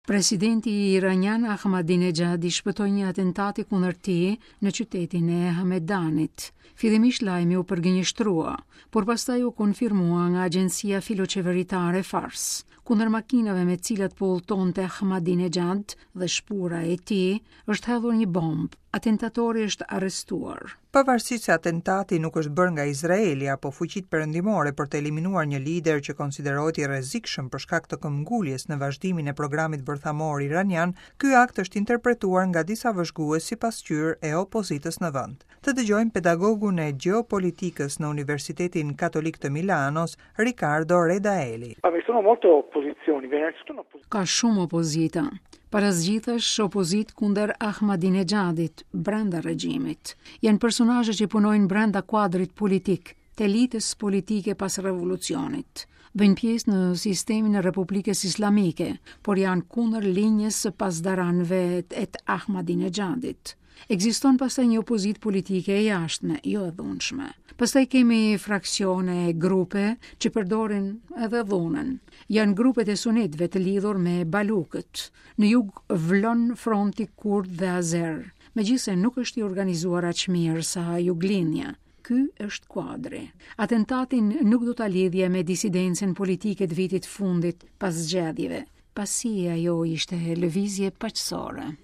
Presidenti iranian Ahmadinejad i shpëtoi një atentati kundër tij në qytetin e Hamedanit. Fillimisht lajmi u përgënjeshtrua, por pastaj u konfirmua nga agjencia filoqeveritare Fars. Kundër makinave me cilat po udhëtonte Ahmadinejad dhe shpura e tij është hedhur një bombë. Atentatori është arrestuar. Pavarësisht se atentati nuk është bërë nga Izraeli apo fuqitë perëndimore për të eliminuar një lider që konsiderohet i rrezikshëm për shkak të këmbguljes në vazhdimin e programit bërthamor iranian, ky akt është interpretuar nga disa vëzhgues si pasqyrë e opozitës në vend. Të dëgjojmë pedagogun e gjeopolitikës në Universitetin Katolik të Milanos, Riccardo Redaeli. Ka shumë opozita. Parazgjitësh opozit kundër Ahmadinejadit brenda regjimit. Janë personazhe që punojnë brenda kuadrit politik, të elitës politike pas revolucionit. Bëjnë pjesë në sistemin e Republikës Islamike, por janë kundër linjës së pasdaranëve të Ahmadinejadit. Ekziston pastaj një opozit politike e jashtme, jo e dhunshme. Pastaj kemi fraksione e grupe që përdorin edhe dhunën. Janë grupet e sunitëve të lidhur me balukët. Në jug vlon fronti kurd dhe azer, megjithse nuk është i organizuar aq mirë sa juglinja. Ky është kuadri. Atentatin nuk do ta lidhje me disidencën politike të vitit fundit pas zgjedhjeve, pasi ajo ishte lëvizje paqësore.